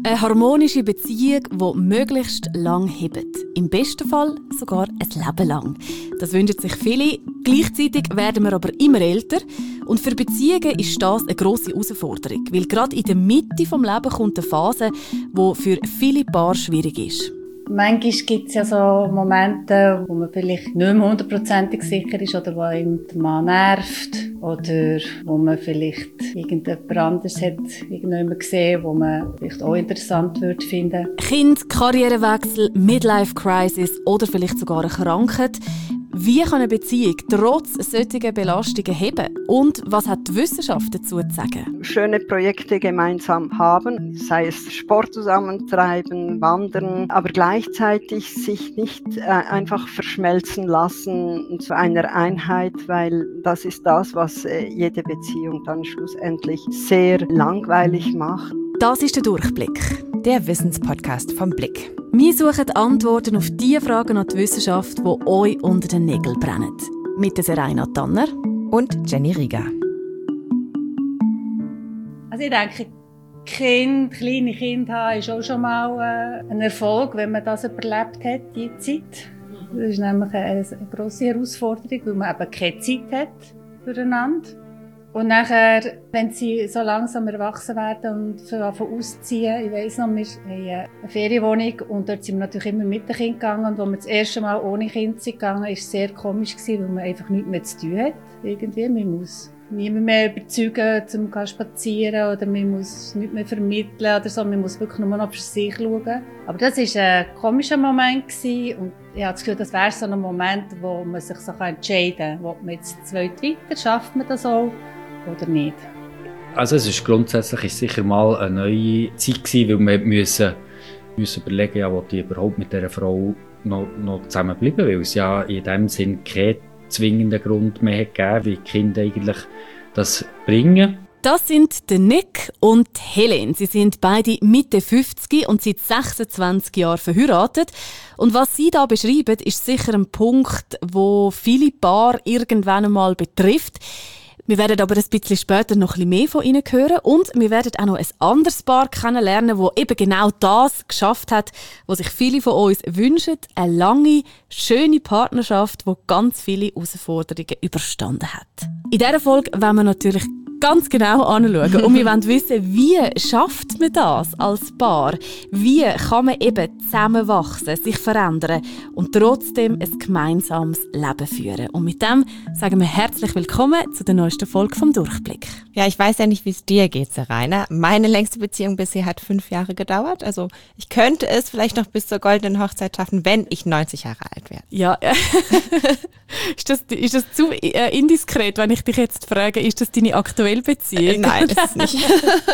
Eine harmonische Beziehung, die möglichst lang hebt. Im besten Fall sogar ein Leben lang. Das wünschen sich viele. Gleichzeitig werden wir aber immer älter. Und für Beziehungen ist das eine grosse Herausforderung. Weil gerade in der Mitte des Lebens kommt eine Phase, die für viele Paare schwierig ist. Manchmal gibt es ja so Momente, wo man vielleicht nicht mehr hundertprozentig sicher ist oder wo einem der Mann nervt oder wo man vielleicht irgendjemand anderes hat irgendjemand gesehen, wo man vielleicht auch interessant würde finden. Kind, Karrierewechsel, Midlife-Crisis oder vielleicht sogar eine Krankheit. Wie kann eine Beziehung trotz solcher Belastungen heben? Und was hat die Wissenschaft dazu zu sagen? Schöne Projekte gemeinsam haben, sei es Sport zusammentreiben, wandern, aber gleichzeitig sich nicht einfach verschmelzen lassen zu einer Einheit, weil das ist das, was jede Beziehung dann schlussendlich sehr langweilig macht. Das ist der Durchblick. Der Wissenspodcast vom Blick. Wir suchen Antworten auf die Fragen an die Wissenschaft, die euch unter den Nägeln brennen. Mit der Seraina Tanner und Jenny Rieger. Also ich denke, kleine Kinder haben ist auch schon mal ein Erfolg, wenn man das überlebt hat, die Zeit. Das ist nämlich eine grosse Herausforderung, weil man eben keine Zeit hat füreinander. Und nachher, wenn sie so langsam erwachsen werden und anfangen auszuziehen, ich weiss noch, wir haben eine Ferienwohnung und dort sind wir natürlich immer mit den Kindern gegangen. Und als wir das erste Mal ohne Kind sind gegangen, war es sehr komisch, weil man einfach nichts mehr zu tun hat. Irgendwie. Man muss niemand mehr überzeugen, zum spazieren oder man muss nichts mehr vermitteln oder so. Man muss wirklich nur noch für sich schauen. Aber das war ein komischer Moment und ich habe das Gefühl, das wäre so ein Moment, wo man sich so entscheiden kann, ob man jetzt zweit weiter, schafft man das auch oder nicht? Also es ist grundsätzlich sicher mal eine neue Zeit gewesen, weil wir müssen überlegen, ja, ob die überhaupt mit dieser Frau noch zusammenbleiben, weil es ja in dem Sinn keinen zwingenden Grund mehr gegeben, wie die Kinder eigentlich das bringen. Das sind der Nick und Helen. Sie sind beide Mitte 50 und seit 26 Jahren verheiratet. Und was sie da beschreiben, ist sicher ein Punkt, wo viele Paare irgendwann einmal betrifft. Wir werden aber ein bisschen später noch ein bisschen mehr von ihnen hören und wir werden auch noch ein anderes Paar kennenlernen, das eben genau das geschafft hat, was sich viele von uns wünschen. Eine lange, schöne Partnerschaft, die ganz viele Herausforderungen überstanden hat. In dieser Folge wollen wir natürlich ganz genau anschauen und wir wollen wissen, wie schafft man das als Paar? Wie kann man eben zusammenwachsen, sich verändern und trotzdem ein gemeinsames Leben führen? Und mit dem sagen wir herzlich willkommen zu der neuesten Folge vom Durchblick. Ja, ich weiß ja nicht, wie es dir geht, Seraina. Meine längste Beziehung bisher hat 5 Jahre gedauert. Also ich könnte es vielleicht noch bis zur goldenen Hochzeit schaffen, wenn ich 90 Jahre alt wäre. Ja, ist das zu indiskret, wenn ich dich jetzt frage, ist das deine aktuelle Beziehung? Nein, das ist nicht.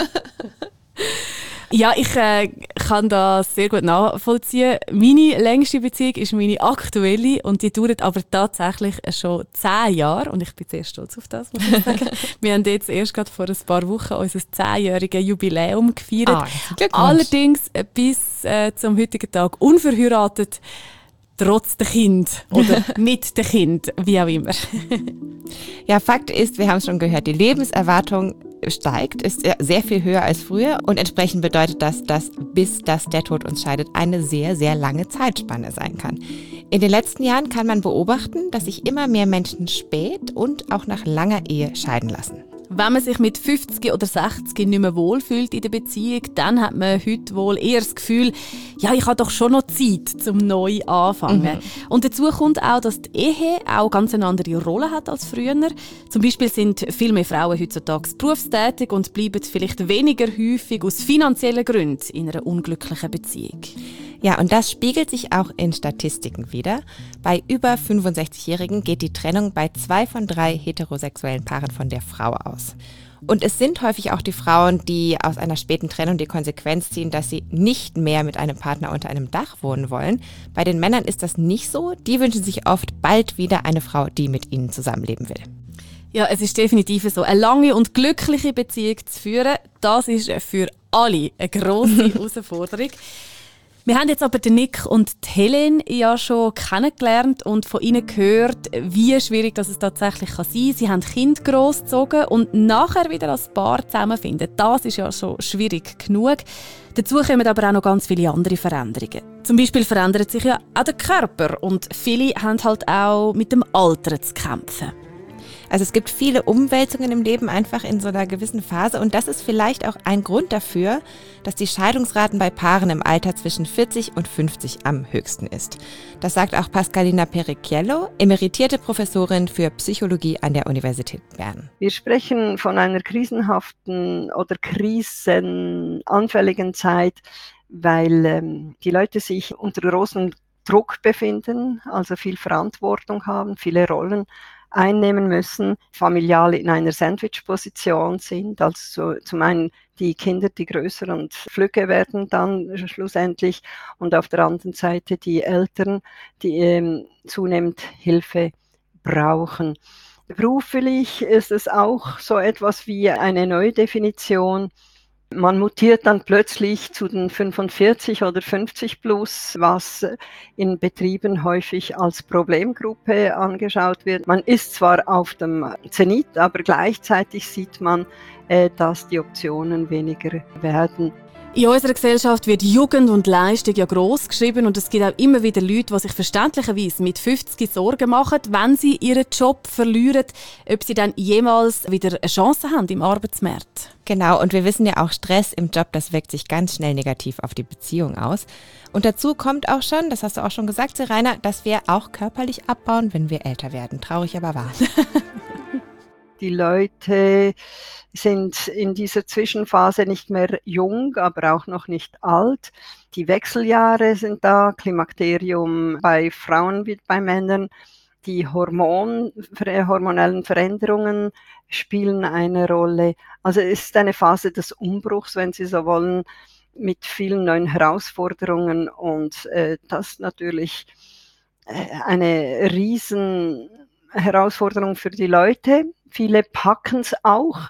Ja, ich kann das sehr gut nachvollziehen. Meine längste Beziehung ist meine aktuelle und die dauert aber tatsächlich schon 10 Jahre und ich bin sehr stolz auf das, muss ich sagen. Wir haben jetzt erst gerade vor ein paar Wochen unser 10-jähriges Jubiläum gefeiert. Allerdings bis zum heutigen Tag unverheiratet. Trotz der Kind oder mit dem Kind, wie auch immer. Ja, Fakt ist, wir haben es schon gehört, die Lebenserwartung steigt, ist sehr viel höher als früher und entsprechend bedeutet das, dass bis dass der Tod uns scheidet, eine sehr, sehr lange Zeitspanne sein kann. In den letzten Jahren kann man beobachten, dass sich immer mehr Menschen spät und auch nach langer Ehe scheiden lassen. Wenn man sich mit 50 oder 60 nicht mehr wohlfühlt in der Beziehung, dann hat man heute wohl eher das Gefühl, ja, ich habe doch schon noch Zeit zum neu anfangen. Und dazu kommt auch, dass die Ehe auch ganz eine andere Rolle hat als früher. Zum Beispiel sind viel mehr Frauen heutzutage berufstätig und bleiben vielleicht weniger häufig aus finanziellen Gründen in einer unglücklichen Beziehung. Ja, und das spiegelt sich auch in Statistiken wider. Bei über 65-Jährigen geht die Trennung bei 2 von 3 heterosexuellen Paaren von der Frau aus. Und es sind häufig auch die Frauen, die aus einer späten Trennung die Konsequenz ziehen, dass sie nicht mehr mit einem Partner unter einem Dach wohnen wollen. Bei den Männern ist das nicht so. Die wünschen sich oft bald wieder eine Frau, die mit ihnen zusammenleben will. Ja, es ist definitiv so. Eine lange und glückliche Beziehung zu führen, das ist für alle eine grosse Herausforderung. Wir haben jetzt aber den Nick und die Helen ja schon kennengelernt und von ihnen gehört, wie schwierig das es tatsächlich sein kann. Sie haben Kinder großgezogen und nachher wieder als Paar zusammenfinden. Das ist ja schon schwierig genug. Dazu kommen aber auch noch ganz viele andere Veränderungen. Zum Beispiel verändert sich ja auch der Körper und viele haben halt auch mit dem Alter zu kämpfen. Also es gibt viele Umwälzungen im Leben einfach in so einer gewissen Phase und das ist vielleicht auch ein Grund dafür, dass die Scheidungsraten bei Paaren im Alter zwischen 40 und 50 am höchsten ist. Das sagt auch Pascalina Perecchiello, emeritierte Professorin für Psychologie an der Universität Bern. Wir sprechen von einer krisenhaften oder krisenanfälligen Zeit, weil die Leute sich unter großem Druck befinden, also viel Verantwortung haben, viele Rollen einnehmen müssen, familial in einer Sandwich-Position sind, also zum einen die Kinder, die größer und flügge werden dann schlussendlich und auf der anderen Seite die Eltern, die zunehmend Hilfe brauchen. Beruflich ist es auch so etwas wie eine Neudefinition. Man mutiert dann plötzlich zu den 45 oder 50 plus, was in Betrieben häufig als Problemgruppe angeschaut wird. Man ist zwar auf dem Zenit, aber gleichzeitig sieht man, dass die Optionen weniger werden. In unserer Gesellschaft wird Jugend und Leistung ja gross geschrieben und es gibt auch immer wieder Leute, die sich verständlicherweise mit 50 Sorgen machen, wenn sie ihren Job verlieren, ob sie dann jemals wieder eine Chance haben im Arbeitsmarkt. Genau, und wir wissen ja auch, Stress im Job, das wirkt sich ganz schnell negativ auf die Beziehung aus. Und dazu kommt auch schon, das hast du auch schon gesagt, Serena, dass wir auch körperlich abbauen, wenn wir älter werden. Traurig, aber wahr. Die Leute sind in dieser Zwischenphase nicht mehr jung, aber auch noch nicht alt. Die Wechseljahre sind da, Klimakterium bei Frauen wie bei Männern. Die hormonellen Veränderungen spielen eine Rolle. Also es ist eine Phase des Umbruchs, wenn Sie so wollen, mit vielen neuen Herausforderungen und das natürlich eine riesen Herausforderung für die Leute. Viele packen es auch,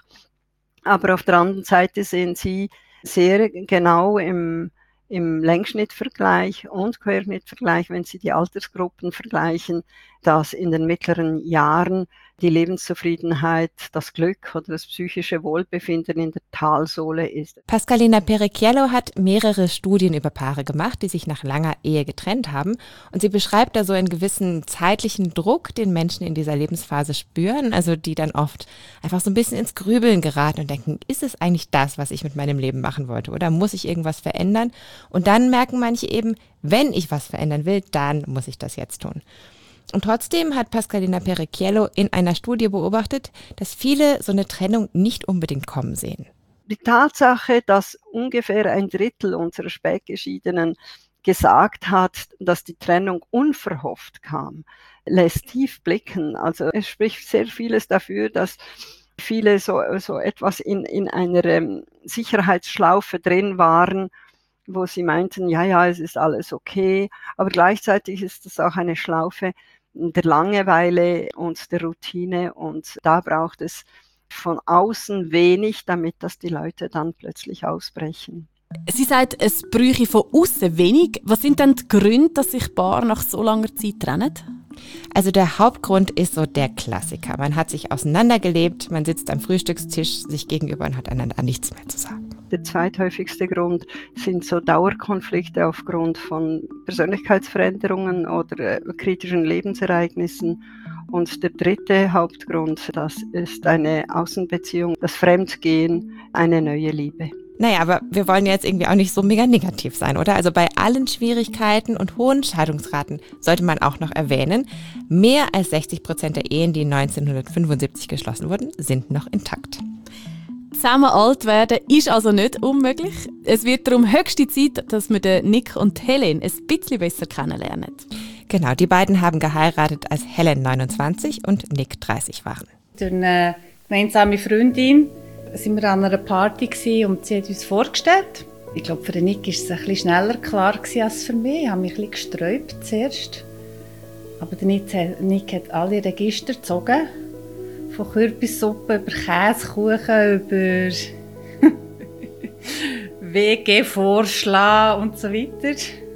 aber auf der anderen Seite sehen Sie sehr genau im Längsschnittvergleich und Querschnittvergleich, wenn Sie die Altersgruppen vergleichen, dass in den mittleren Jahren die Lebenszufriedenheit, das Glück oder das psychische Wohlbefinden in der Talsohle ist. Pascalina Perecchiello hat mehrere Studien über Paare gemacht, die sich nach langer Ehe getrennt haben. Und sie beschreibt da so einen gewissen zeitlichen Druck, den Menschen in dieser Lebensphase spüren, also die dann oft einfach so ein bisschen ins Grübeln geraten und denken, ist es eigentlich das, was ich mit meinem Leben machen wollte oder muss ich irgendwas verändern? Und dann merken manche eben, wenn ich was verändern will, dann muss ich das jetzt tun. Und trotzdem hat Pascalina Perecchiello in einer Studie beobachtet, dass viele so eine Trennung nicht unbedingt kommen sehen. Die Tatsache, dass ungefähr 1/3 unserer Spätgeschiedenen gesagt hat, dass die Trennung unverhofft kam, lässt tief blicken. Also es spricht sehr vieles dafür, dass viele so etwas in einer Sicherheitsschlaufe drin waren, wo sie meinten, ja, es ist alles okay, aber gleichzeitig ist es auch eine Schlaufe der Langeweile und der Routine und da braucht es von außen wenig, damit dass die Leute dann plötzlich ausbrechen. Sie sagt, es bräuche von außen wenig. Was sind denn die Gründe, dass sich Paare nach so langer Zeit trennen? Also der Hauptgrund ist so der Klassiker. Man hat sich auseinandergelebt, man sitzt am Frühstückstisch sich gegenüber und hat einander nichts mehr zu sagen. Der zweithäufigste Grund sind so Dauerkonflikte aufgrund von Persönlichkeitsveränderungen oder kritischen Lebensereignissen. Und der dritte Hauptgrund, das ist eine Außenbeziehung, das Fremdgehen, eine neue Liebe. Naja, aber wir wollen jetzt irgendwie auch nicht so mega negativ sein, oder? Also bei allen Schwierigkeiten und hohen Scheidungsraten sollte man auch noch erwähnen, mehr als 60% der Ehen, die 1975 geschlossen wurden, sind noch intakt. Zusammen alt werden ist also nicht unmöglich. Es wird darum höchste Zeit, dass wir den Nick und Helen ein bisschen besser kennenlernen. Genau, die beiden haben geheiratet, als Helen 29 und Nick 30 waren. Durch eine gemeinsame Freundin waren wir an einer Party und sie hat uns vorgestellt. Ich glaube, für den Nick war es ein bisschen schneller klar als für mich. Ich habe mich ein bisschen gesträubt zuerst. Aber der Nick hat alle Register gezogen. Von Kürbissuppe über Käsekuchen, über WG-Vorschlag und so weiter.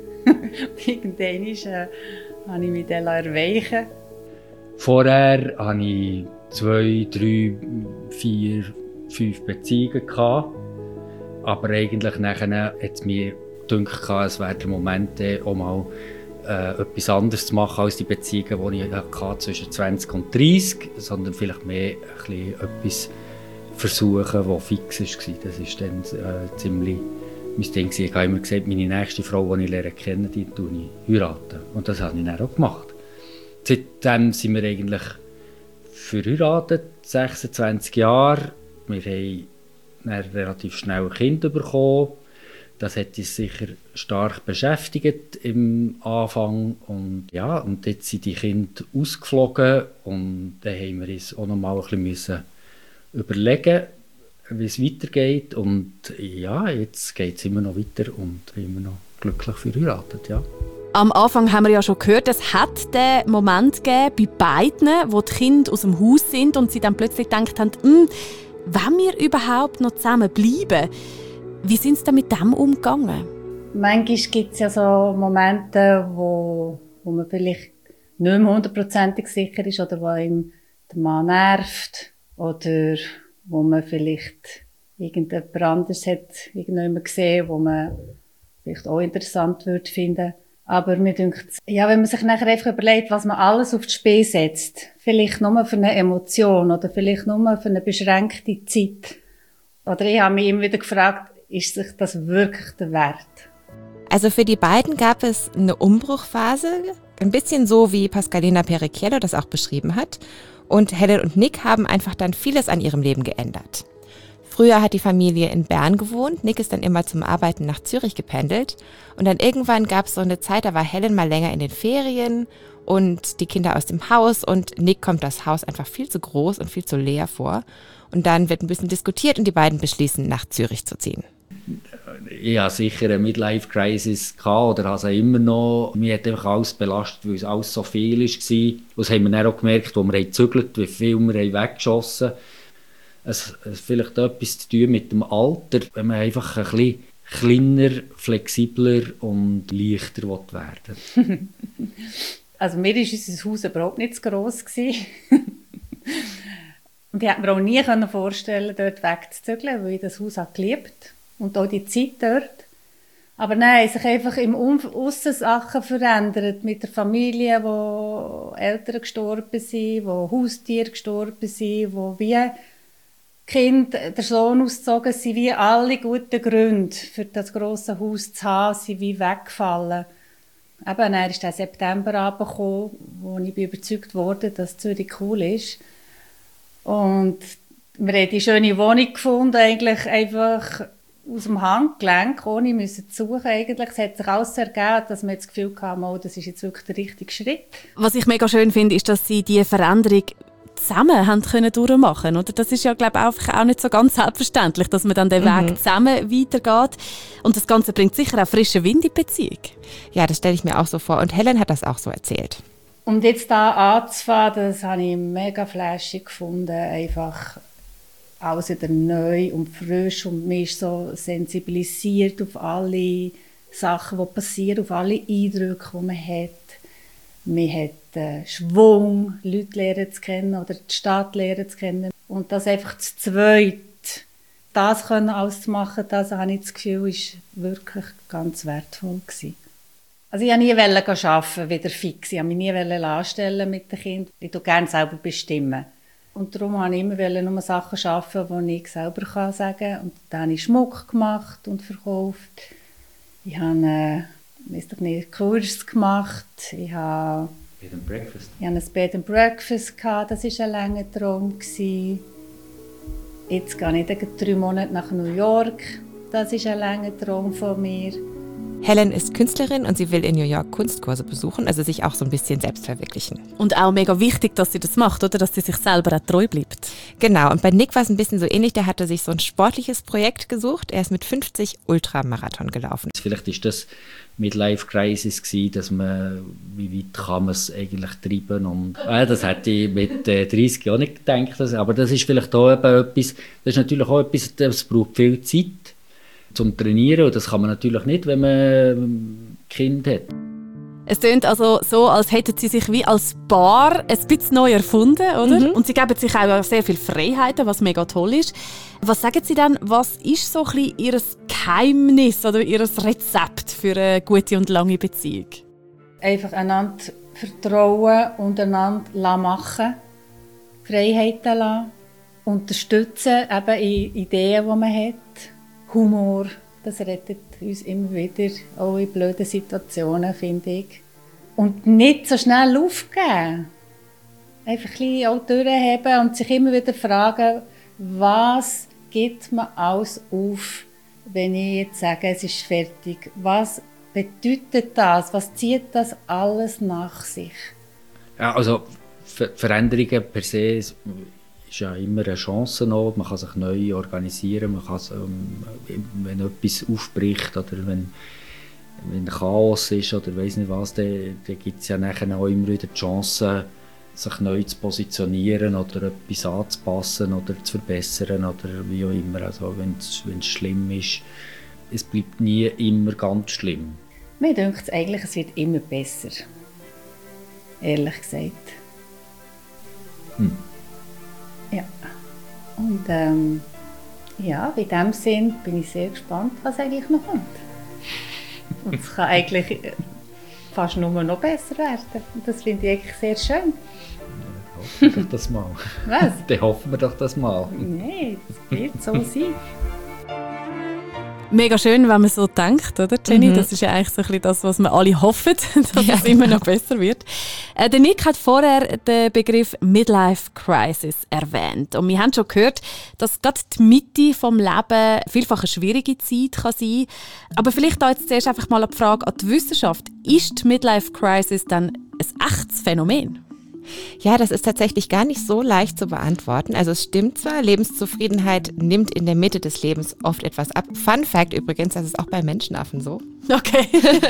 Irgendwann habe ich mich dann erweichen. Vorher hatte ich 2, 3, 4, 5 Beziehungen gehabt. Aber eigentlich nachher hat es mir gedacht, es wäre der Moment, auch mal etwas anderes zu machen als die Beziehungen, die ich hatte zwischen 20 und 30, sondern vielleicht mehr ein bisschen etwas versuchen, das fix war. Das war dann ziemlich mein Ding. Ich habe immer gesagt, meine nächste Frau, die ich kenne, die heirate. Und das habe ich dann auch gemacht. Seitdem sind wir eigentlich verheiratet, 26 Jahre. Wir haben dann relativ schnell ein Kind bekommen. Das hat uns sicher stark beschäftigt im Anfang. Und jetzt sind die Kinder ausgeflogen. Und dann haben wir uns auch noch mal ein bisschen überlegen, wie es weitergeht. Und ja, jetzt geht es immer noch weiter und immer noch glücklich verheiratet. Ja. Am Anfang haben wir ja schon gehört, es hat den Moment gegeben bei beiden, wo die Kinder aus dem Haus sind und sie dann plötzlich gedacht haben, wollen wir überhaupt noch zusammen bleiben? Wie sind sie dann mit dem umgegangen? Manchmal gibt es ja so Momente, wo man vielleicht nicht mehr 100% sicher ist oder wo einem der Mann nervt oder wo man vielleicht irgendjemand anderes hat irgendjemand gesehen, wo man vielleicht auch interessant würde finden. Aber mir denkt, ja, wenn man sich nachher einfach überlegt, was man alles aufs Spiel setzt, vielleicht nur für eine Emotion oder vielleicht nur für eine beschränkte Zeit. Oder ich habe mich immer wieder gefragt, ist sich das wirklich der Wert? Also für die beiden gab es eine Umbruchphase, ein bisschen so wie Pascalina Perecchiello das auch beschrieben hat. Und Helen und Nick haben einfach dann vieles an ihrem Leben geändert. Früher hat die Familie in Bern gewohnt, Nick ist dann immer zum Arbeiten nach Zürich gependelt. Und dann irgendwann gab es so eine Zeit, da war Helen mal länger in den Ferien und die Kinder aus dem Haus und Nick kommt das Haus einfach viel zu groß und viel zu leer vor. Und dann wird ein bisschen diskutiert und die beiden beschließen, nach Zürich zu ziehen. Ich hatte sicher eine Midlife-Crisis oder habe sie immer noch. Mir hat einfach alles belastet, weil es alles so viel war. Und das haben wir dann auch gemerkt, als wir gezügelt haben, wie viel wir weggeschossen haben. Es hat vielleicht etwas zu tun mit dem Alter, wenn man einfach ein bisschen kleiner, flexibler und leichter werden will. Also mir war unser Haus überhaupt nicht zu gross. Und ich hätte mir auch nie vorstellen dort wegzuzügeln, weil ich das Haus geliebt habe. Und auch die Zeit dort. Aber nein, sich einfach im Aussen Sachen verändert. Mit der Familie, wo Eltern gestorben sind, wo Haustiere gestorben sind, wo wie Kind, der Sohn ausgezogen sind, wie alle guten Gründe für das grosse Haus zu haben, sind wie weggefallen. Eben, dann ist der September gekommen, wo ich überzeugt wurde, dass Zürich cool ist. Und wir haben die schöne Wohnung gefunden, eigentlich einfach aus dem Handgelenk, ohne müssen zu suchen eigentlich. Es hat sich alles ergeben, dass wir das Gefühl hatten, oh, das ist jetzt wirklich der richtige Schritt. Was ich mega schön finde, ist, dass Sie diese Veränderung zusammen haben können durchmachen, oder? Das ist ja, glaube ich, auch nicht so ganz selbstverständlich, dass man dann den Weg zusammen weitergeht. Und das Ganze bringt sicher auch frischen Wind in die Beziehung. Ja, das stelle ich mir auch so vor. Und Helen hat das auch so erzählt. Und jetzt da anzufangen, das habe ich mega flashig gefunden. Einfach alles wieder neu und frisch. Und man ist so sensibilisiert auf alle Sachen, die passieren, auf alle Eindrücke, die man hat. Man hat Schwung, Leute lernen zu kennen oder die Stadt lernen zu kennen. Und das einfach zu zweit, das können auszumachen, das habe ich das Gefühl, ist wirklich ganz wertvoll gewesen. Also ich wollte nie arbeiten, wieder fix. Ich wollte mich nie anstellen mit den Kindern. Ich tue gerne selber bestimmen. Und darum wollte ich immer nur Sachen arbeiten, die ich selber sagen kann. Und dann habe ich Schmuck gemacht und verkauft. Ich habe Kurs gemacht. Ich habe ein Bed and Breakfast gehabt. Das war ein langer Traum. Jetzt gehe ich 3 Monate nach New York. Das ist ein langer Traum von mir. Helen ist Künstlerin und sie will in New York Kunstkurse besuchen, also sich auch so ein bisschen selbst verwirklichen. Und auch mega wichtig, dass sie das macht, oder? Dass sie sich selber auch treu bleibt. Genau, und bei Nick war es ein bisschen so ähnlich. Der hatte sich so ein sportliches Projekt gesucht. Er ist mit 50 Ultramarathon gelaufen. Vielleicht war das Midlife-Crisis gewesen, dass man, wie weit kann man es eigentlich treiben. Und, das hätte ich mit 30 auch nicht gedacht. Aber das ist vielleicht auch etwas, das ist natürlich auch etwas, das braucht viel Zeit zum Trainieren. Und das kann man natürlich nicht, wenn man Kind hat. Es klingt also so, als hätten sie sich wie als Paar ein bisschen neu erfunden, oder? Und sie geben sich auch sehr viele Freiheiten, was mega toll ist. Was sagen Sie denn, was ist so ein bisschen Ihr Geheimnis oder Ihr Rezept für eine gute und lange Beziehung? Einfach einander vertrauen und einander machen, Freiheiten lassen, unterstützen eben in Ideen, die man hat, Humor. Das rettet uns immer wieder, auch in blöden Situationen, finde ich. Und nicht so schnell aufgeben. Einfach ein bisschen auch durchheben und sich immer wieder fragen, was gibt man alles auf, wenn ich jetzt sage, es ist fertig. Was bedeutet das? Was zieht das alles nach sich? Ja, also Veränderungen per se ist ja immer eine Chance noch. Man kann sich neu organisieren, man kann, wenn etwas aufbricht oder wenn Chaos ist oder weiss nicht was, dann gibt es ja nachher auch immer wieder die Chance, sich neu zu positionieren oder etwas anzupassen oder zu verbessern oder wie auch immer. Also wenn es schlimm ist, es bleibt nie immer ganz schlimm. Mir denkt es eigentlich, es wird immer besser. Ehrlich gesagt. Ja. Und ja, in diesem Sinn bin ich sehr gespannt, was eigentlich noch kommt. Und es kann eigentlich fast nur noch besser werden. Und das finde ich eigentlich sehr schön. Dann hoffen wir doch das mal. Was? Dann hoffen wir doch das mal. Nein, das wird so sein. Mega schön, wenn man so denkt, oder Jenny? Das ist ja eigentlich so ein bisschen das, was wir alle hoffen, dass es immer noch besser wird. Der Nick hat vorher den Begriff Midlife Crisis erwähnt. Und wir haben schon gehört, dass gerade die Mitte des Lebens vielfach eine schwierige Zeit kann sein kann. Aber vielleicht da jetzt zuerst einfach mal eine Frage an die Wissenschaft. Ist die Midlife Crisis dann ein echtes Phänomen? Ja, das ist tatsächlich gar nicht so leicht zu beantworten. Also es stimmt zwar, Lebenszufriedenheit nimmt in der Mitte des Lebens oft etwas ab. Fun Fact übrigens, das ist auch bei Menschenaffen so. Okay.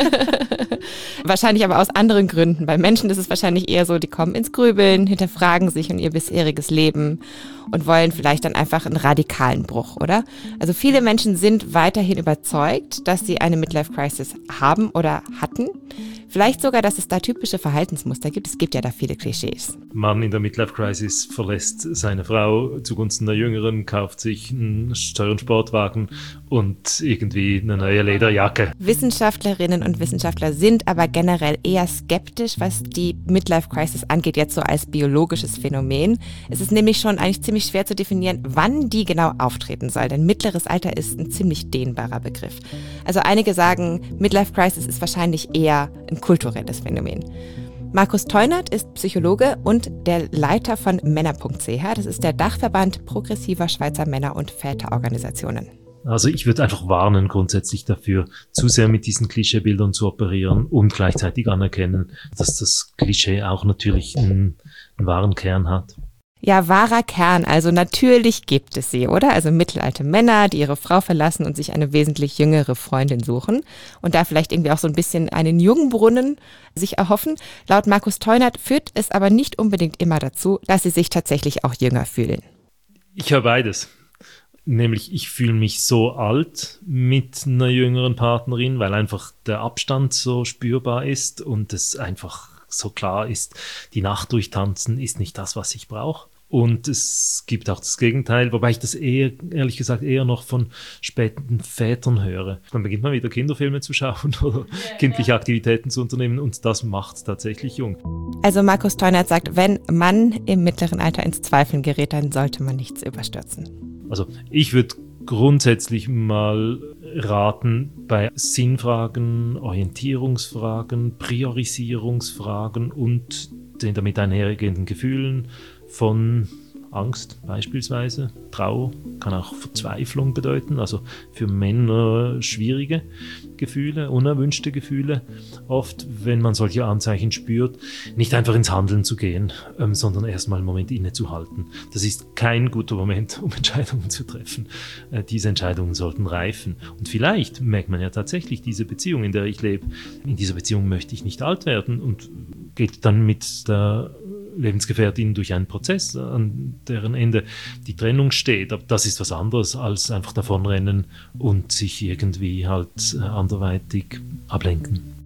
Wahrscheinlich aber aus anderen Gründen. Bei Menschen ist es wahrscheinlich eher so, die kommen ins Grübeln, hinterfragen sich und ihr bisheriges Leben und wollen vielleicht dann einfach einen radikalen Bruch, oder? Also viele Menschen sind weiterhin überzeugt, dass sie eine Midlife-Crisis haben oder hatten. Vielleicht sogar, dass es da typische Verhaltensmuster gibt. Es gibt ja da viele Klischees. Mann in der Midlife-Crisis verlässt seine Frau zugunsten der Jüngeren, kauft sich einen teuren Sportwagen und irgendwie eine neue Lederjacke. Wissenschaftlerinnen und Wissenschaftler sind aber generell eher skeptisch, was die Midlife-Crisis angeht, jetzt so als biologisches Phänomen. Es ist nämlich schon eigentlich ziemlich schwer zu definieren, wann die genau auftreten soll, denn mittleres Alter ist ein ziemlich dehnbarer Begriff. Also einige sagen, Midlife-Crisis ist wahrscheinlich eher ein kulturelles Phänomen. Markus Teunert ist Psychologe und der Leiter von Männer.ch. Das ist der Dachverband progressiver Schweizer Männer- und Väterorganisationen. Also ich würde einfach warnen grundsätzlich dafür, zu sehr mit diesen Klischeebildern zu operieren und gleichzeitig anerkennen, dass das Klischee auch natürlich einen wahren Kern hat. Ja, wahrer Kern. Also natürlich gibt es sie, oder? Also mittelalte Männer, die ihre Frau verlassen und sich eine wesentlich jüngere Freundin suchen und da vielleicht irgendwie auch so ein bisschen einen Jungbrunnen sich erhoffen. Laut Markus Teunert führt es aber nicht unbedingt immer dazu, dass sie sich tatsächlich auch jünger fühlen. Ich höre beides. Nämlich, ich fühle mich so alt mit einer jüngeren Partnerin, weil einfach der Abstand so spürbar ist und es einfach so klar ist, die Nacht durchtanzen ist nicht das, was ich brauche. Und es gibt auch das Gegenteil, wobei ich das ehrlich gesagt eher noch von späten Vätern höre. Dann beginnt man wieder Kinderfilme zu schauen oder kindliche Aktivitäten zu unternehmen und das macht es tatsächlich jung. Also Markus Teunert sagt, wenn man im mittleren Alter ins Zweifeln gerät, dann sollte man nichts überstürzen. Also ich würde grundsätzlich mal raten, bei Sinnfragen, Orientierungsfragen, Priorisierungsfragen und den damit einhergehenden Gefühlen von Angst beispielsweise, Trauer, kann auch Verzweiflung bedeuten, also für Männer schwierige Gefühle, unerwünschte Gefühle. Oft, wenn man solche Anzeichen spürt, nicht einfach ins Handeln zu gehen, sondern erstmal einen Moment innezuhalten. Das ist kein guter Moment, um Entscheidungen zu treffen. Diese Entscheidungen sollten reifen. Und vielleicht merkt man ja tatsächlich, diese Beziehung, in der ich lebe, in dieser Beziehung möchte ich nicht alt werden und geht dann mit der Lebensgefährtin durch einen Prozess, an deren Ende die Trennung steht. Aber das ist was anderes als einfach davonrennen und sich irgendwie halt anderweitig ablenken.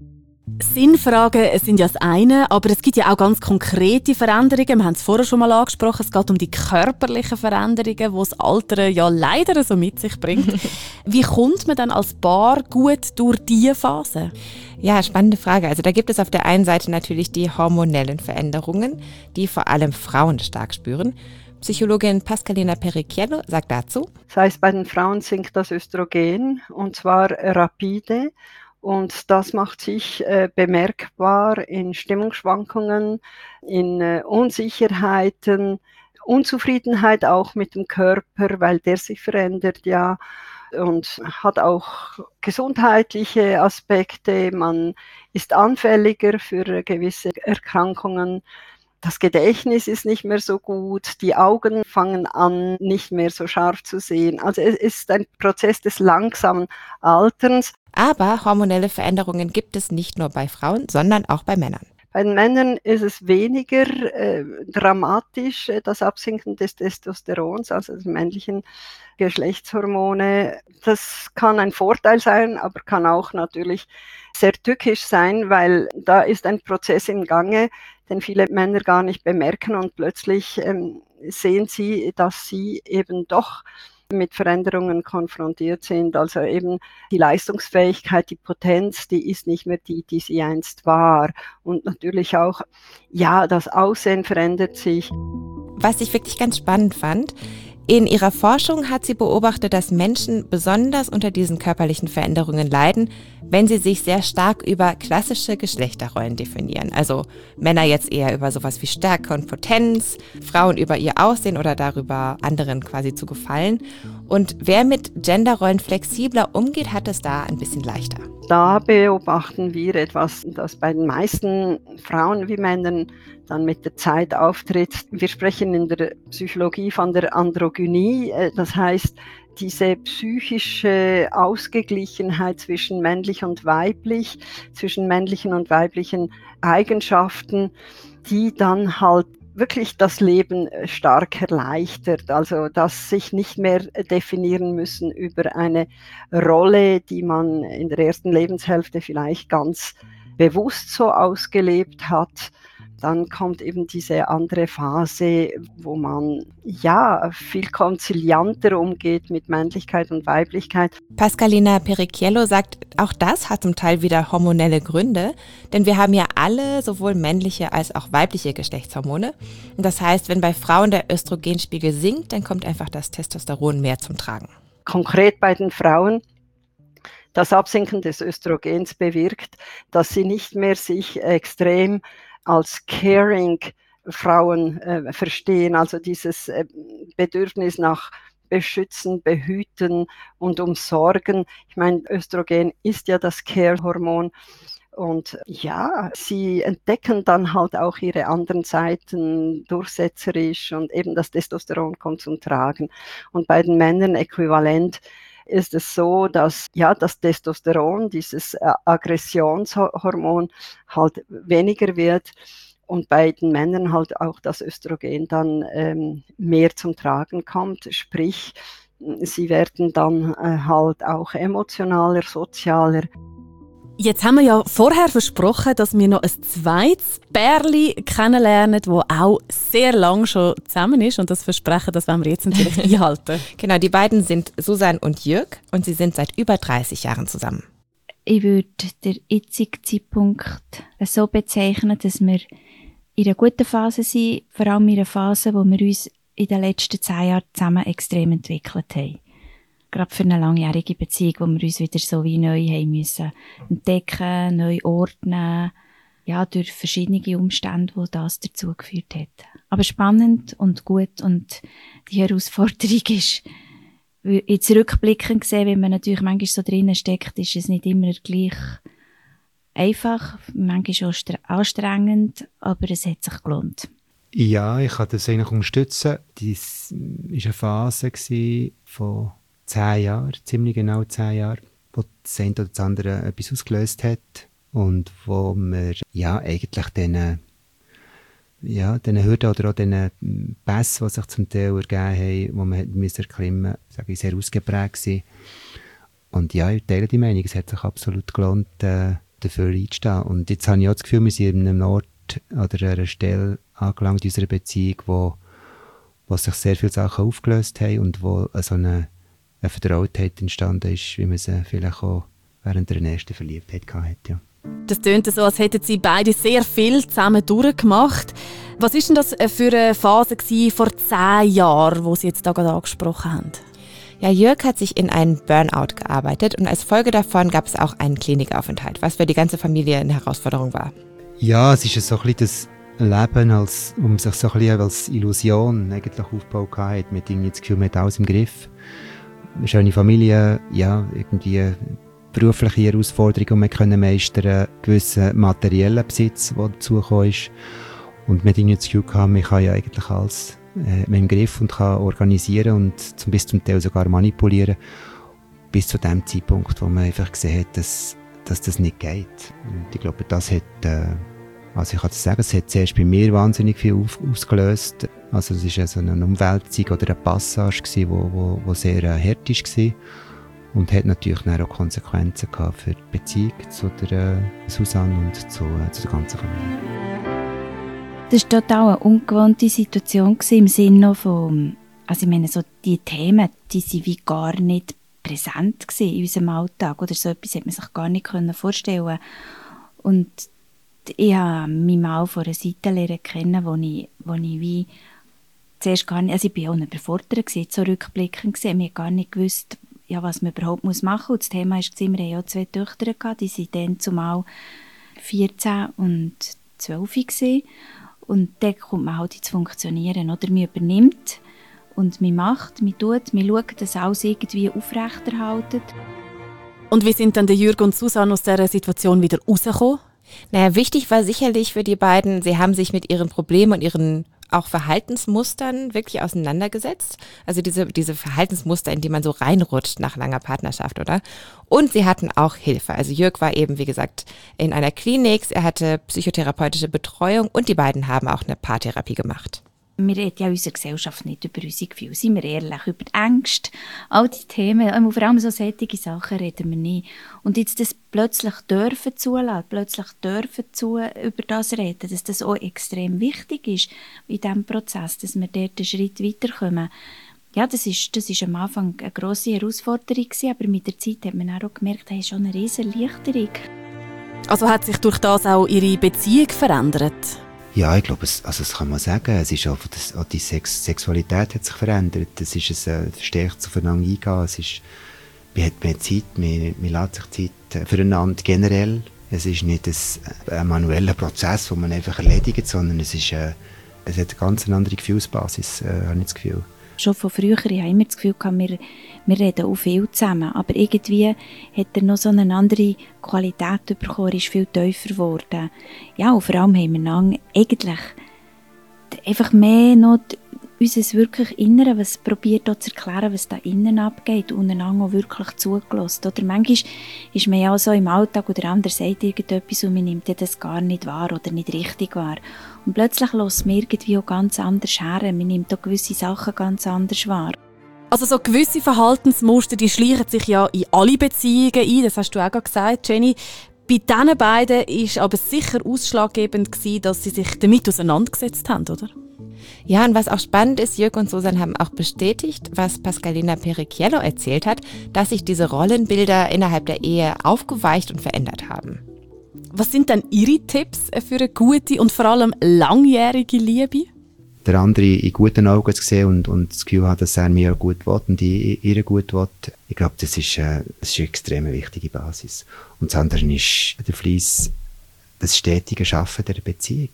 Sinnfragen sind ja das eine, aber es gibt ja auch ganz konkrete Veränderungen. Wir haben es vorher schon mal angesprochen. Es geht um die körperlichen Veränderungen, die das Altern ja leider so mit sich bringt. Wie kommt man dann als Paar gut durch diese Phase? Ja, spannende Frage. Also da gibt es auf der einen Seite natürlich die hormonellen Veränderungen, die vor allem Frauen stark spüren. Psychologin Pascalina Pericchiello sagt dazu: Das heißt, bei den Frauen sinkt das Östrogen und zwar rapide. Und das macht sich bemerkbar in Stimmungsschwankungen, in Unsicherheiten, Unzufriedenheit auch mit dem Körper, weil der sich verändert, ja, und hat auch gesundheitliche Aspekte. Man ist anfälliger für gewisse Erkrankungen. Das Gedächtnis ist nicht mehr so gut, die Augen fangen an, nicht mehr so scharf zu sehen. Also es ist ein Prozess des langsamen Alterns. Aber hormonelle Veränderungen gibt es nicht nur bei Frauen, sondern auch bei Männern. Bei den Männern ist es weniger dramatisch, das Absinken des Testosterons, also des männlichen Geschlechtshormone. Das kann ein Vorteil sein, aber kann auch natürlich sehr tückisch sein, weil da ist ein Prozess im Gange, den viele Männer gar nicht bemerken und plötzlich sehen sie, dass sie eben doch mit Veränderungen konfrontiert sind. Also eben die Leistungsfähigkeit, die Potenz, die ist nicht mehr die sie einst war. Und natürlich auch, ja, das Aussehen verändert sich. Was ich wirklich ganz spannend fand: In ihrer Forschung hat sie beobachtet, dass Menschen besonders unter diesen körperlichen Veränderungen leiden, wenn sie sich sehr stark über klassische Geschlechterrollen definieren. Also Männer jetzt eher über sowas wie Stärke und Potenz, Frauen über ihr Aussehen oder darüber, anderen quasi zu gefallen. Und wer mit Genderrollen flexibler umgeht, hat es da ein bisschen leichter. Da beobachten wir etwas, das bei den meisten Frauen wie Männern dann mit der Zeit auftritt. Wir sprechen in der Psychologie von der Androgynie, das heißt diese psychische Ausgeglichenheit zwischen männlich und weiblich, zwischen männlichen und weiblichen Eigenschaften, die dann halt wirklich das Leben stark erleichtert, also dass sich nicht mehr definieren müssen über eine Rolle, die man in der ersten Lebenshälfte vielleicht ganz bewusst so ausgelebt hat. Dann kommt eben diese andere Phase, wo man ja viel konzilianter umgeht mit Männlichkeit und Weiblichkeit. Pascalina Pericchiello sagt, auch das hat zum Teil wieder hormonelle Gründe, denn wir haben ja alle sowohl männliche als auch weibliche Geschlechtshormone. Und das heißt, wenn bei Frauen der Östrogenspiegel sinkt, dann kommt einfach das Testosteron mehr zum Tragen. Konkret bei den Frauen: Das Absinken des Östrogens bewirkt, dass sie nicht mehr sich extrem als caring Frauen verstehen, also dieses Bedürfnis nach Beschützen, Behüten und Umsorgen. Ich meine, Östrogen ist ja das Care-Hormon. Und ja, sie entdecken dann halt auch ihre anderen Seiten, durchsetzerisch, und eben das Testosteron kommt zum Tragen. Und bei den Männern äquivalent ist es so, dass ja das Testosteron, dieses Aggressionshormon, halt weniger wird und bei den Männern halt auch das Östrogen dann mehr zum Tragen kommt. Sprich, sie werden dann halt auch emotionaler, sozialer. Jetzt haben wir ja vorher versprochen, dass wir noch ein zweites Pärli kennenlernen, das auch sehr lange schon zusammen ist. Und das Versprechen, das wollen wir jetzt natürlich einhalten. Genau, die beiden sind Susanne und Jürg und sie sind seit über 30 Jahren zusammen. Ich würde den jetzigen Zeitpunkt so bezeichnen, dass wir in einer guten Phase sind, vor allem in einer Phase, wo wir uns in den letzten 10 Jahren zusammen extrem entwickelt haben. Gerade für eine langjährige Beziehung, wo wir uns wieder so wie neu haben müssen entdecken, neu ordnen, ja, durch verschiedene Umstände, die das dazu geführt hat. Aber spannend und gut, und die Herausforderung ist, jetzt rückblickend gesehen, wenn man natürlich manchmal so drinnen steckt, ist es nicht immer gleich einfach, manchmal auch anstrengend, aber es hat sich gelohnt. Ja, ich kann das eigentlich unterstützen. Das war eine Phase von 10 Jahren, ziemlich genau 10 Jahre, wo das eine oder das andere etwas ausgelöst hat und wo wir ja eigentlich diesen Hürden oder auch diesen Pässen, die sich zum Teil ergeben haben, wo man erklimmen musste, sage ich, sehr ausgeprägt waren. Und ja, ich teile die Meinung, es hat sich absolut gelohnt, dafür einzustehen. Und jetzt habe ich auch das Gefühl, wir sind an einem Ort oder einer Stelle angelangt in unserer Beziehung, wo sich sehr viele Sachen aufgelöst haben und wo so eine Vertrautheit entstanden ist, wie man sie vielleicht auch während der ersten Verliebtheit hatte. Ja. Das tönt so, als hätten Sie beide sehr viel zusammen durchgemacht. Was war denn das für eine Phase vor 10 Jahren, die Sie jetzt da gerade angesprochen haben? Ja, Jörg hat sich in einen Burnout gearbeitet und als Folge davon gab es auch einen Klinikaufenthalt, was für die ganze Familie eine Herausforderung war. Ja, es ist so ein bisschen das Leben, um sich so ein bisschen als Illusion eigentlich aufgebaut hat. Man hat irgendwie das Gefühl, man hat alles im Griff. Eine schöne Familie, ja, irgendwie berufliche Herausforderungen, die man meistern, gewissen materiellen Besitz, der dazugekommen ist. Und man hat irgendwie das Gefühl gehabt, man kann ja eigentlich alles im Griff und kann organisieren und bis zum Teil sogar manipulieren. Bis zu dem Zeitpunkt, wo man einfach gesehen hat, dass das nicht geht. Und ich glaube, das hat, also ich kann das sagen, es hat zuerst bei mir wahnsinnig viel ausgelöst. Also es war so eine Umwälzung oder eine Passage, die sehr hart war. Und hat natürlich dann auch Konsequenzen gehabt für die Beziehung zu der Susanne und zu der ganzen Familie. Das war total eine ungewohnte Situation im Sinne von, also ich meine, so die Themen, die sind wie gar nicht präsent in unserem Alltag. Oder so etwas hätte man sich gar nicht vorstellen. Und ich habe mich mal von einer Seite lernen kennen, wo ich wie zuerst gar nicht, also ich war auch überfordert, so rückblickend gesehen, ich habe gar nicht gewusst, ja, was man überhaupt machen muss. Und das Thema war, wir hatten ja 2 Töchter, die waren dann zumal 14 und 12 gewesen. Und dann kommt man halt ins Funktionieren, oder? Man übernimmt und man macht, man tut, man schaut, dass alles irgendwie aufrechterhalten. Und wie sind dann der Jürg und Susanne aus dieser Situation wieder rausgekommen? Naja, wichtig war sicherlich für die beiden, sie haben sich mit ihren Problemen und ihren auch Verhaltensmustern wirklich auseinandergesetzt. Also diese Verhaltensmuster, in die man so reinrutscht nach langer Partnerschaft, oder? Und sie hatten auch Hilfe. Also Jörg war eben, wie gesagt, in einer Klinik, er hatte psychotherapeutische Betreuung und die beiden haben auch eine Paartherapie gemacht. Wir reden ja in unserer Gesellschaft nicht über unsere Gefühle, sind wir ehrlich, über die Ängste, all die Themen, vor allem so solche Sachen reden wir nicht. Und jetzt das plötzlich dürfen zulassen, über das reden, dass das auch extrem wichtig ist in diesem Prozess, dass wir dort einen Schritt weiterkommen. Ja, das ist am Anfang eine grosse Herausforderung gewesen, aber mit der Zeit hat man auch gemerkt, das ist schon eine riesen Erleichterung. Also hat sich durch das auch Ihre Beziehung verändert? Ja, ich glaube, das kann man sagen. Es ist auch die Sexualität hat sich verändert. Es ist ein verstärkt aufeinander eingehen. Man hat mehr Zeit, man lässt sich Zeit füreinander generell. Es ist nicht ein manueller Prozess, den man einfach erledigt, sondern es hat eine ganz andere Gefühlsbasis, habe ich das Gefühl. Schon von früher habe ich immer das Gefühl gehabt, wir reden auch viel zusammen. Aber irgendwie hat er noch so eine andere Qualität bekommen, er ist viel tiefer geworden. Ja, und vor allem haben wir dann eigentlich einfach mehr noch unser wirklich Innere, was probiert auch zu erklären, was da innen abgeht und einander auch wirklich zugelassen. Oder manchmal ist man ja auch so im Alltag oder der andere sagt irgendetwas und man nimmt das gar nicht wahr oder nicht richtig wahr. Und plötzlich lässt man irgendwie auch ganz anders her. Man nimmt auch gewisse Sachen ganz anders wahr. Also so gewisse Verhaltensmuster, die schleichen sich ja in alle Beziehungen ein, das hast du auch gesagt, Jenny. Bei diesen beiden war aber sicher ausschlaggebend, dass sie sich damit auseinandergesetzt haben, oder? Ja, und was auch spannend ist, Jörg und Susanne haben auch bestätigt, was Pascalina Pericchiello erzählt hat, dass sich diese Rollenbilder innerhalb der Ehe aufgeweicht und verändert haben. Was sind denn Ihre Tipps für eine gute und vor allem langjährige Liebe? Der andere in guten Augen zu sehen und das Gefühl hat, dass er mir gut will und ich ihr gut will. Ich glaube, das ist eine extrem wichtige Basis. Und das andere ist der Fleiss, das stetige Schaffen der Beziehung.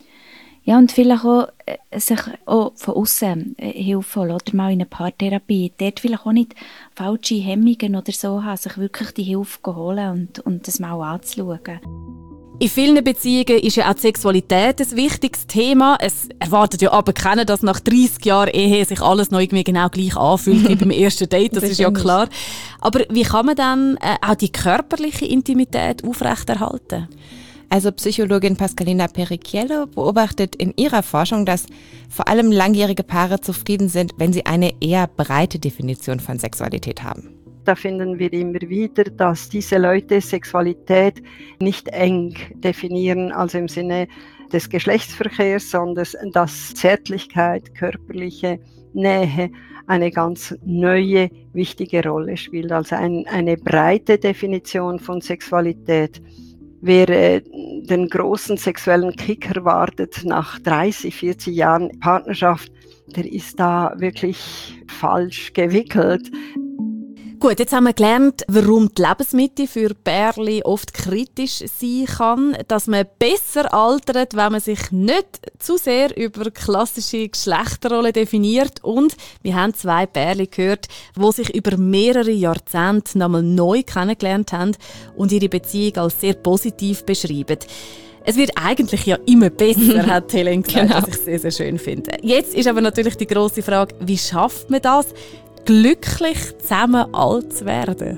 Ja, und vielleicht auch sich auch von außen Hilfe holen oder mal in eine Paartherapie. Dort vielleicht auch nicht falsche Hemmungen oder so haben, sich wirklich die Hilfe holen und das mal anzuschauen. In vielen Beziehungen ist ja auch die Sexualität ein wichtiges Thema. Es erwartet ja aber keiner, dass nach 30 Jahren Ehe sich alles noch irgendwie genau gleich anfühlt wie beim ersten Date, das ist ja klar. Aber wie kann man dann auch die körperliche Intimität aufrechterhalten? Also Psychologin Pascalina Pericchiello beobachtet in ihrer Forschung, dass vor allem langjährige Paare zufrieden sind, wenn sie eine eher breite Definition von Sexualität haben. Da finden wir immer wieder, dass diese Leute Sexualität nicht eng definieren, also im Sinne des Geschlechtsverkehrs, sondern dass Zärtlichkeit, körperliche Nähe eine ganz neue, wichtige Rolle spielt. Also eine breite Definition von Sexualität. Wer den großen sexuellen Kick erwartet nach 30, 40 Jahren Partnerschaft, der ist da wirklich falsch gewickelt. Gut, jetzt haben wir gelernt, warum die Lebensmitte für Pärchen oft kritisch sein kann, dass man besser altert, wenn man sich nicht zu sehr über klassische Geschlechterrollen definiert. Und wir haben 2 Pärchen gehört, die sich über mehrere Jahrzehnte nochmal neu kennengelernt haben und ihre Beziehung als sehr positiv beschreiben. Es wird eigentlich ja immer besser, hat Helen gesagt, Genau. was ich sehr, sehr schön finde. Jetzt ist aber natürlich die grosse Frage, wie schafft man das, glücklich zusammen alt zu werden?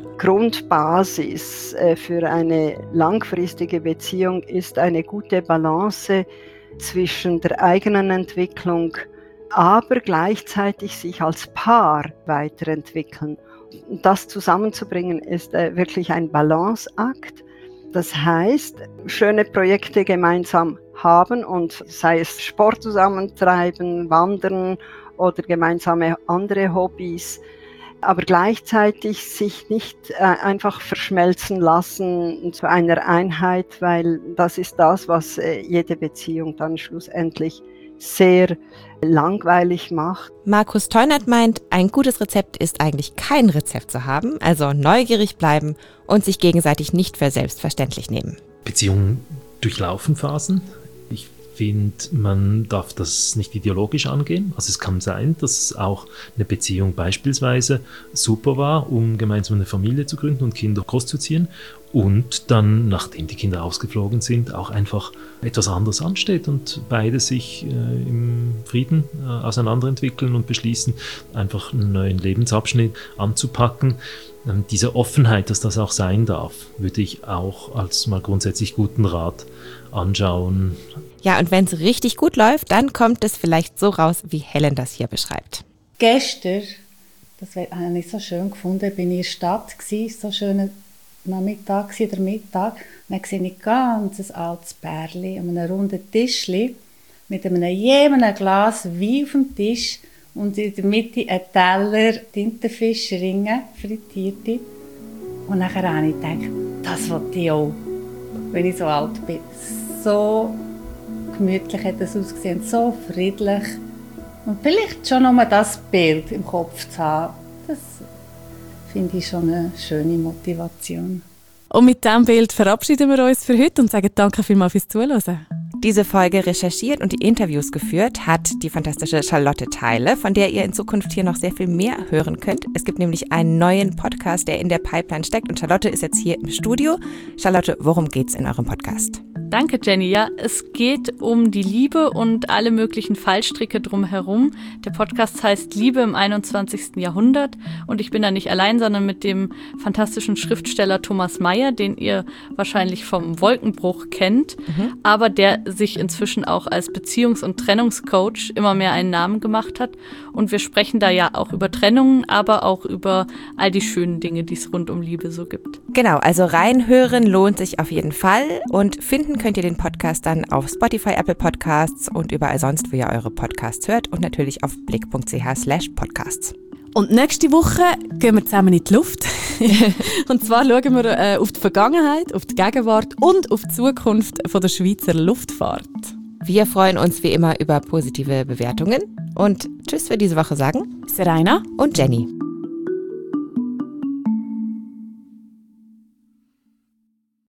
Grundbasis für eine langfristige Beziehung ist eine gute Balance zwischen der eigenen Entwicklung, aber gleichzeitig sich als Paar weiterentwickeln. Das zusammenzubringen ist wirklich ein Balanceakt. Das heißt, schöne Projekte gemeinsam haben und sei es Sport zusammentreiben, wandern oder gemeinsame andere Hobbys, aber gleichzeitig sich nicht einfach verschmelzen lassen zu einer Einheit, weil das ist das, was jede Beziehung dann schlussendlich sehr langweilig macht. Markus Teunert meint, ein gutes Rezept ist eigentlich kein Rezept zu haben, also neugierig bleiben und sich gegenseitig nicht für selbstverständlich nehmen. Beziehungen durchlaufen Phasen. Ich finde, man darf das nicht ideologisch angehen. Also es kann sein, dass auch eine Beziehung beispielsweise super war, um gemeinsam eine Familie zu gründen und Kinder großzuziehen und dann, nachdem die Kinder ausgeflogen sind, auch einfach etwas anderes ansteht und beide sich im Frieden auseinanderentwickeln und beschließen, einfach einen neuen Lebensabschnitt anzupacken. Diese Offenheit, dass das auch sein darf, würde ich auch als mal grundsätzlich guten Rat anschauen. Ja, und wenn es richtig gut läuft, dann kommt es vielleicht so raus, wie Helen das hier beschreibt. Gestern, das habe ich so schön gefunden, bin ich in der Stadt, so schöner Nachmittag oder Mittag. Dann sehe ich ganz ein altes Pärchen an einem runden Tischli mit jedem Glas Wein auf dem Tisch und in der Mitte ein Teller Tintenfischringe, frittierte. Und nachher habe ich gedacht, das wollte ich auch, wenn ich so alt bin. So gemütlich hat das ausgesehen, so friedlich. Und vielleicht schon nur das Bild im Kopf zu haben, das finde ich schon eine schöne Motivation. Und mit diesem Bild verabschieden wir uns für heute und sagen danke vielmals fürs Zuhören. Diese Folge recherchiert und die Interviews geführt hat die fantastische Charlotte Theile, von der ihr in Zukunft hier noch sehr viel mehr hören könnt. Es gibt nämlich einen neuen Podcast, der in der Pipeline steckt und Charlotte ist jetzt hier im Studio. Charlotte, worum geht's in eurem Podcast? Danke, Jenny. Ja, es geht um die Liebe und alle möglichen Fallstricke drumherum. Der Podcast heißt Liebe im 21. Jahrhundert und ich bin da nicht allein, sondern mit dem fantastischen Schriftsteller Thomas Mayer, den ihr wahrscheinlich vom Wolkenbruch kennt, aber der sich inzwischen auch als Beziehungs- und Trennungscoach immer mehr einen Namen gemacht hat. Und wir sprechen da ja auch über Trennungen, aber auch über all die schönen Dinge, die es rund um Liebe so gibt. Genau, also reinhören lohnt sich auf jeden Fall und finden könnt ihr den Podcast dann auf Spotify, Apple Podcasts und überall sonst, wo ihr eure Podcasts hört und natürlich auf blick.ch/podcasts. Und nächste Woche gehen wir zusammen in die Luft. Und zwar schauen wir auf die Vergangenheit, auf die Gegenwart und auf die Zukunft von der Schweizer Luftfahrt. Wir freuen uns wie immer über positive Bewertungen und tschüss für diese Woche sagen Serena und Jenny.